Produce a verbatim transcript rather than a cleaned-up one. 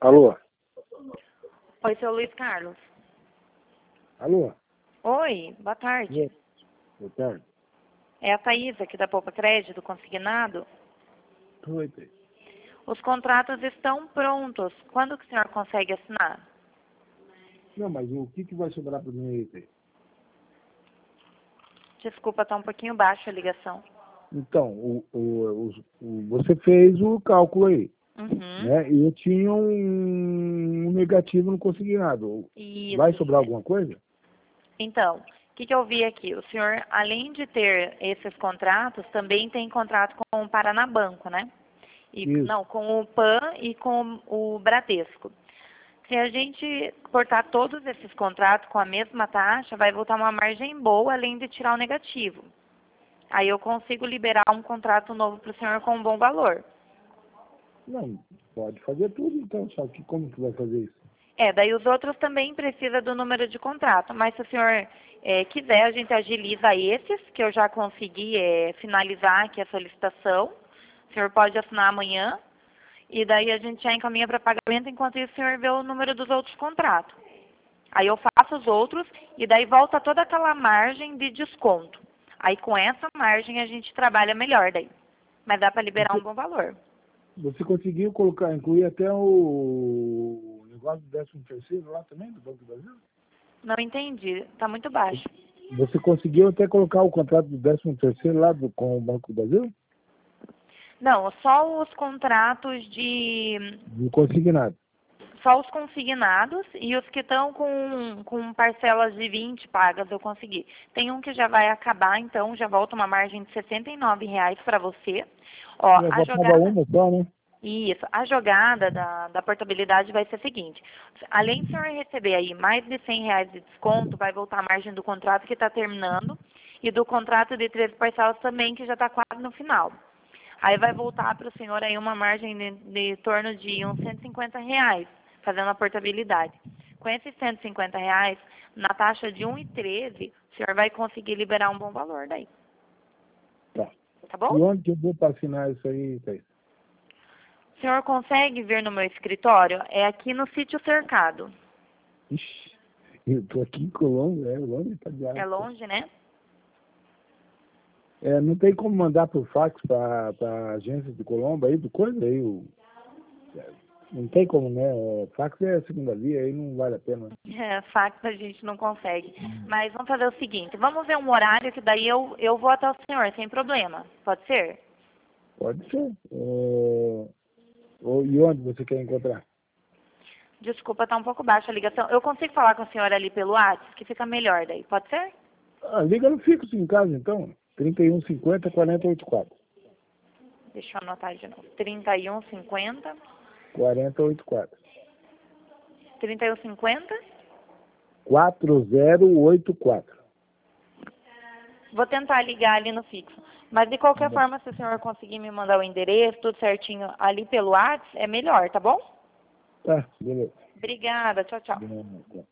Alô? Oi, seu Luiz Carlos. Alô? Oi, boa tarde. Boa tarde. É a Thaís aqui da Poupa Crédito Consignado. Oi, Thaís. Os contratos estão prontos. Quando que o senhor consegue assinar? Não, mas o que, que vai sobrar para mim aí, Thaís? Desculpa, tá um pouquinho baixa a ligação. Então, o, o, o, o- você fez o cálculo aí, Uhum. né? E eu tinha um, um negativo no consignado. Isso. Vai sobrar alguma coisa? Então, o que, que eu vi aqui? O senhor, além de ter esses contratos, também tem contrato com o Paranabanco, né? E, Isso. não, com o PAN e com o Bradesco. Se a gente cortar todos esses contratos com a mesma taxa, vai voltar uma margem boa, além de tirar o negativo. Aí eu consigo liberar um contrato novo para o senhor com um bom valor. Não, pode fazer tudo então, só que como que vai fazer isso? É, daí os outros também precisam do número de contrato, mas se o senhor é, quiser, a gente agiliza esses, que eu já consegui é, finalizar aqui a solicitação. O senhor pode assinar amanhã, e daí a gente já encaminha para pagamento, enquanto isso o senhor vê o número dos outros contratos. Aí eu faço os outros, e daí volta toda aquela margem de desconto. Aí com essa margem a gente trabalha melhor daí. Mas dá para liberar Você, um bom valor. você conseguiu colocar, incluir até o negócio do décimo terceiro lá também, do Banco do Brasil? Não entendi, está muito baixo. Você conseguiu até colocar o contrato do décimo terceiro lá do, com o Banco do Brasil? Não, só os contratos de... De consignado. Só os consignados e os que estão com, com parcelas de vinte pagas eu consegui. Tem um que já vai acabar, então já volta uma margem de sessenta e nove reais para você. Ó, Eu a já pagar jogada... uma só, né? Isso, a jogada da, da portabilidade vai ser a seguinte. Além de o senhor receber aí mais de cem reais de desconto, vai voltar a margem do contrato que está terminando e do contrato de treze parcelas também, que já está quase no final. Aí vai voltar para o senhor aí uma margem de, de torno de uns cento e cinquenta reais, fazendo a portabilidade. Com esses cento e cinquenta reais, na taxa de um e treze, o senhor vai conseguir liberar um bom valor daí. Tá. Tá bom? E onde que eu vou para assinar isso aí, Thaís? O senhor consegue vir no meu escritório? É aqui no sítio Cercado. Ixi, eu tô aqui em Colômbia, é longe pra diabo. É longe, né? É, não tem como mandar por fax para a agência de Colombo aí, do coisa aí, o, é, não tem como, né? É, fax é a segunda via, aí não vale a pena. É, fax a gente não consegue. Mas vamos fazer o seguinte, vamos ver um horário que daí eu, eu vou até o senhor, sem problema. Pode ser? Pode ser. É, ou- e onde você quer encontrar? Desculpa, tá um pouco baixa a ligação. Eu consigo falar com a senhora ali pelo WhatsApp, que fica melhor daí. Pode ser? Ah, liga no fixo em casa, então. trinta e um cinquenta, quarenta e oito quatro. Deixa eu anotar de novo. trinta e um cinquenta. quarenta e oito quatro. trinta e um cinquenta. quatro zero oito quatro. Vou tentar ligar ali no fixo. Mas de qualquer forma, se o senhor conseguir me mandar o endereço, tudo certinho ali pelo WhatsApp, é melhor, tá bom? Tá, beleza. Obrigada. Tchau, tchau. Beleza.